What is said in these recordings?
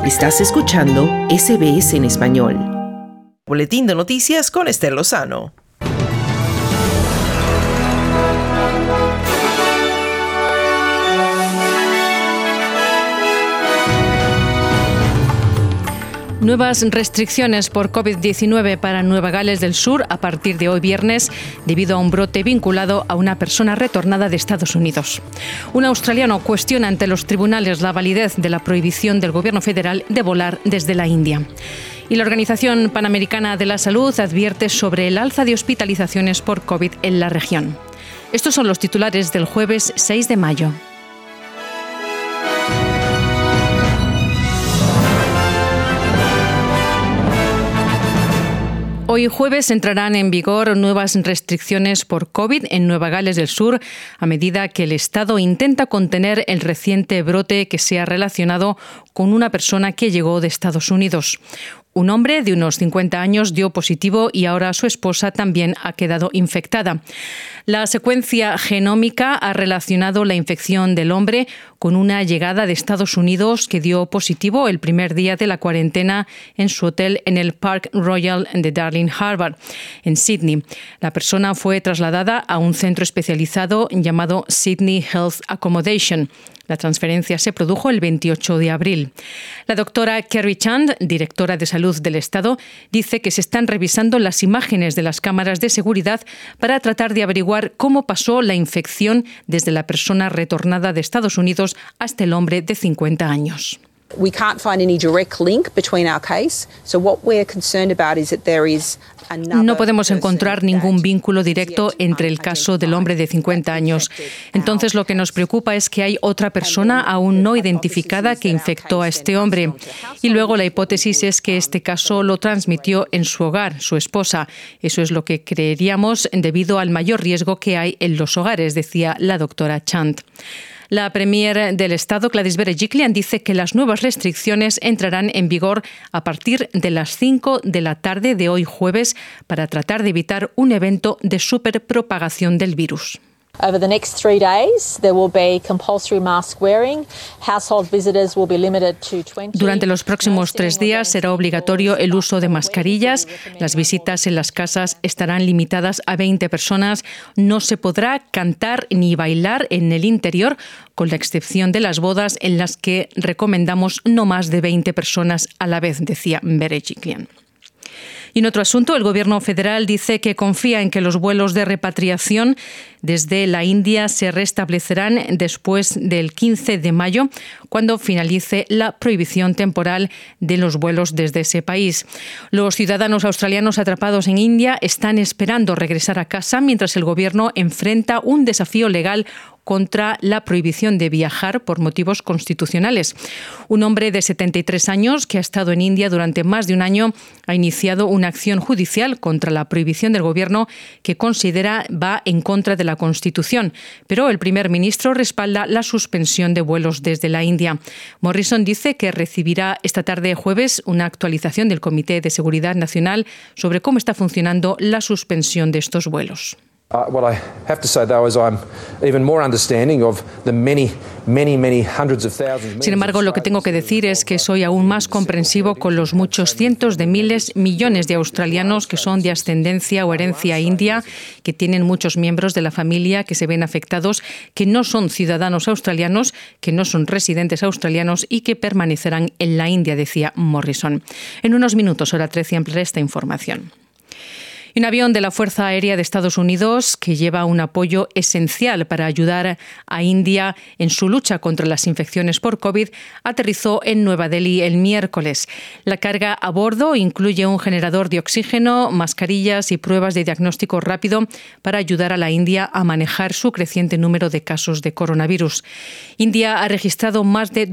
Estás escuchando SBS en español. Boletín de noticias con Esther Lozano. Nuevas restricciones por COVID-19 para Nueva Gales del Sur a partir de hoy viernes debido a un brote vinculado a una persona retornada de Estados Unidos. Un australiano cuestiona ante los tribunales la validez de la prohibición del gobierno federal de volar desde la India. Y la Organización Panamericana de la Salud advierte sobre el alza de hospitalizaciones por COVID en la región. Estos son los titulares del jueves 6 de mayo. Hoy jueves entrarán en vigor nuevas restricciones por COVID en Nueva Gales del Sur a medida que el Estado intenta contener el reciente brote que se ha relacionado con una persona que llegó de Estados Unidos. Un hombre de unos 50 años dio positivo y ahora su esposa también ha quedado infectada. La secuencia genómica ha relacionado la infección del hombre con una llegada de Estados Unidos que dio positivo el primer día de la cuarentena en su hotel en el Park Royal de Darling Harbour, en Sydney. La persona fue trasladada a un centro especializado llamado Sydney Health Accommodation. La transferencia se produjo el 28 de abril. La doctora Kerry Chand, directora de Salud del Estado, dice que se están revisando las imágenes de las cámaras de seguridad para tratar de averiguar cómo pasó la infección desde la persona retornada de Estados Unidos hasta el hombre de 50 años. We can't find any direct link between our case. So what we're concerned about is that there is No podemos encontrar ningún vínculo directo entre el caso del hombre de 50 años. Entonces, lo que nos preocupa es que hay otra persona aún no identificada que infectó a este hombre. Y luego la hipótesis es que este caso lo transmitió en su hogar, su esposa. Eso es lo que creeríamos debido al mayor riesgo que hay en los hogares, decía la doctora Chand. La premier del Estado, Gladys Berejiklian, dice que las nuevas restricciones entrarán en vigor a partir de las 5 de la tarde de hoy jueves para tratar de evitar un evento de superpropagación del virus. Over the next 3 days, there will be compulsory mask wearing. Household visitors will be limited to 20. Durante los próximos 3 días será obligatorio el uso de mascarillas. Las visitas en las casas estarán limitadas a 20 personas. No se podrá cantar ni bailar en el interior, con la excepción de las bodas en las que recomendamos no más de 20 personas a la vez, decía Berejiklian. Y en otro asunto, el Gobierno federal dice que confía en que los vuelos de repatriación desde la India se restablecerán después del 15 de mayo, cuando finalice la prohibición temporal de los vuelos desde ese país. Los ciudadanos australianos atrapados en India están esperando regresar a casa mientras el Gobierno enfrenta un desafío legal contra la prohibición de viajar por motivos constitucionales. Un hombre de 73 años que ha estado en India durante más de un año ha iniciado una acción judicial contra la prohibición del gobierno que considera va en contra de la Constitución, pero el primer ministro respalda la suspensión de vuelos desde la India. Morrison dice que recibirá esta tarde jueves una actualización del Comité de Seguridad Nacional sobre cómo está funcionando la suspensión de estos vuelos. What I have to say, though, is I'm even more understanding of the many hundreds of thousands. Sin embargo, lo que tengo que decir es que soy aún más comprensivo con los muchos cientos de miles, millones de australianos que son de ascendencia o herencia india, que tienen muchos miembros de la familia que se ven afectados, que no son ciudadanos australianos, que no son residentes australianos y que permanecerán en la India, decía Morrison. En unos minutos, hora 13, ampliaré esta información. Un avión de la Fuerza Aérea de Estados Unidos, que lleva un apoyo esencial para ayudar a India en su lucha contra las infecciones por COVID, aterrizó en Nueva Delhi el miércoles. La carga a bordo incluye un generador de oxígeno, mascarillas y pruebas de diagnóstico rápido para ayudar a la India a manejar su creciente número de casos de coronavirus. India ha registrado más de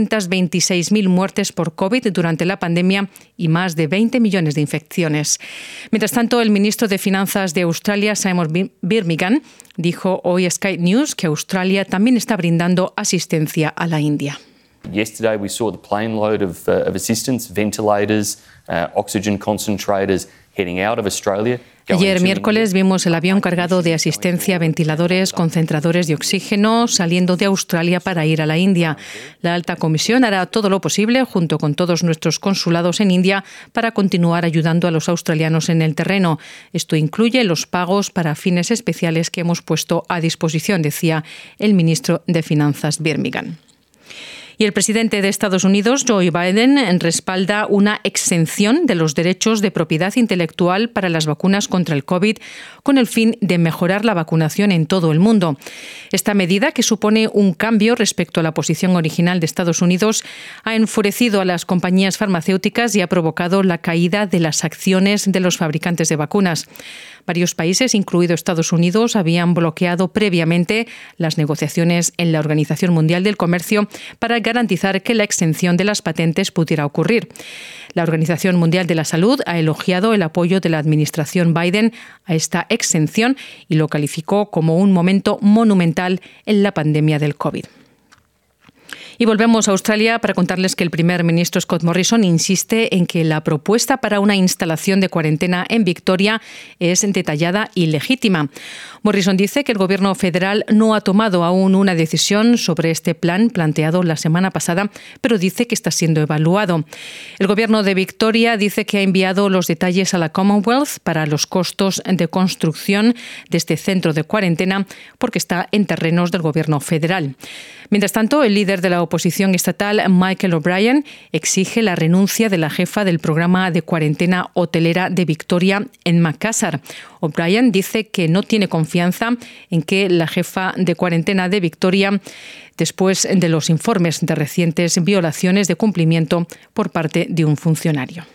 226.000 muertes por COVID durante la pandemia y más de 20 millones de infecciones. Mientras tanto, el ministro de Finanzas de Australia, Simon Birmingham, dijo hoy a Sky News que Australia también está brindando asistencia a la India. Yesterday we saw the plane load of assistance, ventilators, oxygen concentrators Ayer miércoles vimos el avión cargado de asistencia, ventiladores, concentradores de oxígeno saliendo de Australia para ir a la India. La alta comisión hará todo lo posible junto con todos nuestros consulados en India para continuar ayudando a los australianos en el terreno. Esto incluye los pagos para fines especiales que hemos puesto a disposición, decía el ministro de Finanzas Birmingham. Y el presidente de Estados Unidos, Joe Biden, respalda una exención de los derechos de propiedad intelectual para las vacunas contra el COVID con el fin de mejorar la vacunación en todo el mundo. Esta medida, que supone un cambio respecto a la posición original de Estados Unidos, ha enfurecido a las compañías farmacéuticas y ha provocado la caída de las acciones de los fabricantes de vacunas. Varios países, incluido Estados Unidos, habían bloqueado previamente las negociaciones en la Organización Mundial del Comercio para garantizar que la exención de las patentes pudiera ocurrir. La Organización Mundial de la Salud ha elogiado el apoyo de la administración Biden a esta exención y lo calificó como un momento monumental en la pandemia del COVID. Y volvemos a Australia para contarles que el primer ministro Scott Morrison insiste en que la propuesta para una instalación de cuarentena en Victoria es detallada y legítima. Morrison dice que el gobierno federal no ha tomado aún una decisión sobre este plan planteado la semana pasada, pero dice que está siendo evaluado. El gobierno de Victoria dice que ha enviado los detalles a la Commonwealth para los costos de construcción de este centro de cuarentena porque está en terrenos del gobierno federal. Mientras tanto, el líder de la oposición estatal, Michael O'Brien, exige la renuncia de la jefa del programa de cuarentena hotelera de Victoria en Macassar. O'Brien dice que no tiene confianza en que la jefa de cuarentena de Victoria, después de los informes de recientes violaciones de cumplimiento por parte de un funcionario.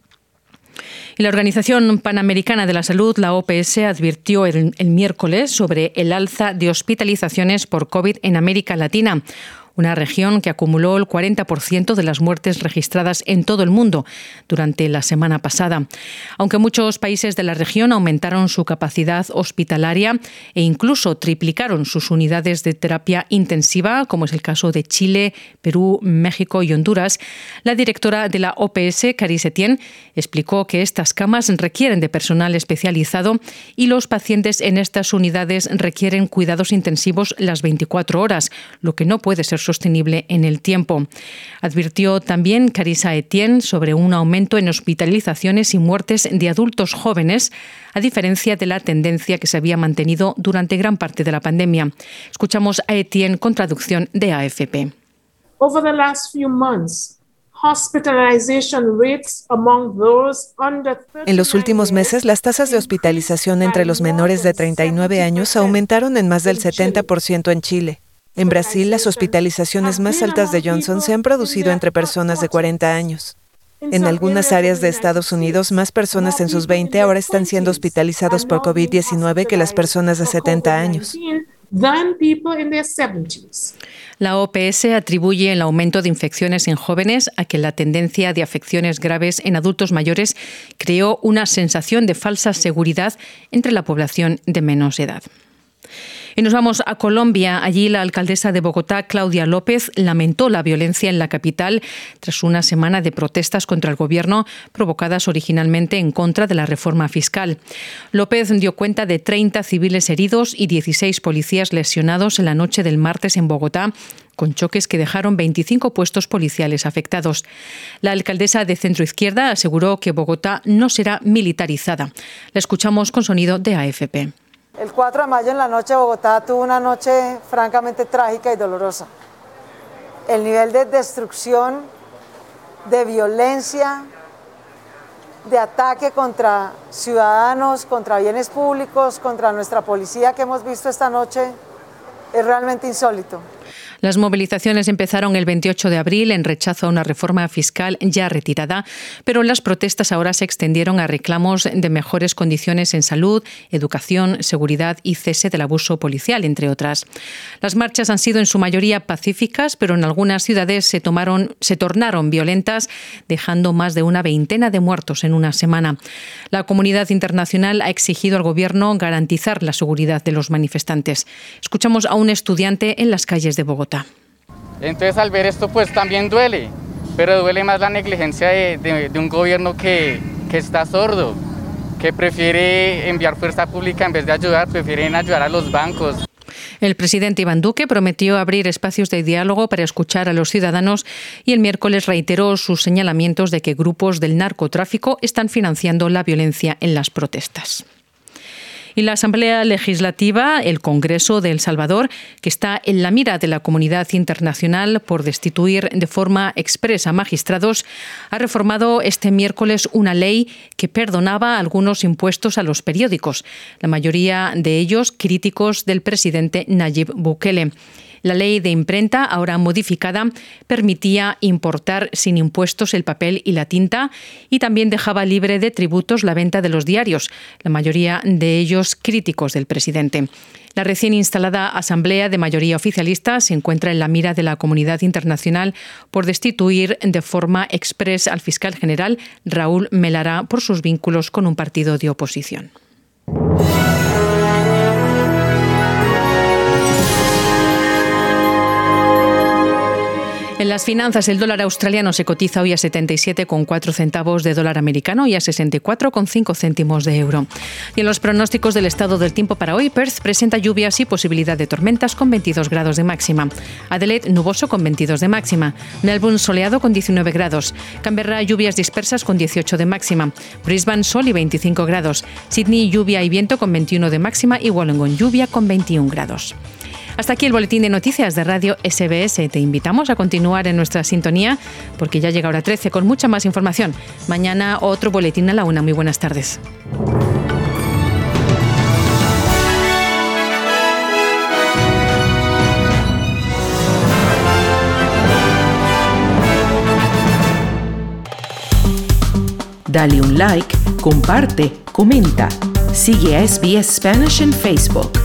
Y la Organización Panamericana de la Salud, la OPS, advirtió el miércoles sobre el alza de hospitalizaciones por COVID en América Latina, una región que acumuló el 40% de las muertes registradas en todo el mundo durante la semana pasada. Aunque muchos países de la región aumentaron su capacidad hospitalaria e incluso triplicaron sus unidades de terapia intensiva, como es el caso de Chile, Perú, México y Honduras, la directora de la OPS, Carice Etienne, explicó que estas camas requieren de personal especializado y los pacientes en estas unidades requieren cuidados intensivos las 24 horas, lo que no puede ser sostenible en el tiempo. Advirtió también Carice Etienne sobre un aumento en hospitalizaciones y muertes de adultos jóvenes, a diferencia de la tendencia que se había mantenido durante gran parte de la pandemia. Escuchamos a Etienne con traducción de AFP. Over the last few months, hospitalization rates among those under 39 En los últimos meses, las tasas de hospitalización entre los menores de 39 años aumentaron en más del 70% en Chile. En Brasil, las hospitalizaciones más altas de Johnson se han producido entre personas de 40 años. En algunas áreas de Estados Unidos, más personas en sus 20 ahora están siendo hospitalizados por COVID-19 que las personas de 70 años. La OPS atribuye el aumento de infecciones en jóvenes a que la tendencia de afecciones graves en adultos mayores creó una sensación de falsa seguridad entre la población de menos edad. Y nos vamos a Colombia. Allí la alcaldesa de Bogotá, Claudia López, lamentó la violencia en la capital tras una semana de protestas contra el gobierno provocadas originalmente en contra de la reforma fiscal. López dio cuenta de 30 civiles heridos y 16 policías lesionados en la noche del martes en Bogotá, con choques que dejaron 25 puestos policiales afectados. La alcaldesa de centroizquierda aseguró que Bogotá no será militarizada. La escuchamos con sonido de AFP. El 4 de mayo en la noche Bogotá tuvo una noche francamente trágica y dolorosa. El nivel de destrucción, de violencia, de ataque contra ciudadanos, contra bienes públicos, contra nuestra policía que hemos visto esta noche es realmente insólito. Las movilizaciones empezaron el 28 de abril en rechazo a una reforma fiscal ya retirada, pero las protestas ahora se extendieron a reclamos de mejores condiciones en salud, educación, seguridad y cese del abuso policial, entre otras. Las marchas han sido en su mayoría pacíficas, pero en algunas ciudades se tornaron violentas, dejando más de una veintena de muertos en una semana. La comunidad internacional ha exigido al gobierno garantizar la seguridad de los manifestantes. Escuchamos a un estudiante en las calles de Bogotá. Entonces al ver esto pues también duele, pero duele más la negligencia de un gobierno que está sordo, que prefiere enviar fuerza pública en vez de ayudar, prefieren ayudar a los bancos. El presidente Iván Duque prometió abrir espacios de diálogo para escuchar a los ciudadanos y el miércoles reiteró sus señalamientos de que grupos del narcotráfico están financiando la violencia en las protestas. Y la Asamblea Legislativa, el Congreso de El Salvador, que está en la mira de la comunidad internacional por destituir de forma expresa a magistrados, ha reformado este miércoles una ley que perdonaba algunos impuestos a los periódicos, la mayoría de ellos críticos del presidente Nayib Bukele. La ley de imprenta, ahora modificada, permitía importar sin impuestos el papel y la tinta y también dejaba libre de tributos la venta de los diarios, la mayoría de ellos críticos del presidente. La recién instalada Asamblea de mayoría oficialista se encuentra en la mira de la comunidad internacional por destituir de forma expresa al fiscal general Raúl Melara por sus vínculos con un partido de oposición. En las finanzas, el dólar australiano se cotiza hoy a 77,4 centavos de dólar americano y a 64,5 céntimos de euro. Y en los pronósticos del estado del tiempo para hoy, Perth presenta lluvias y posibilidad de tormentas con 22 grados de máxima. Adelaide, nuboso con 22 de máxima. Melbourne, soleado con 19 grados. Canberra, lluvias dispersas con 18 de máxima. Brisbane, sol y 25 grados. Sydney, lluvia y viento con 21 de máxima y Wollongong, lluvia con 21 grados. Hasta aquí el boletín de noticias de Radio SBS. Te invitamos a continuar en nuestra sintonía porque ya llega hora 13 con mucha más información. Mañana otro boletín a la 1. Muy buenas tardes. Dale un like, comparte, comenta. Sigue a SBS Spanish en Facebook.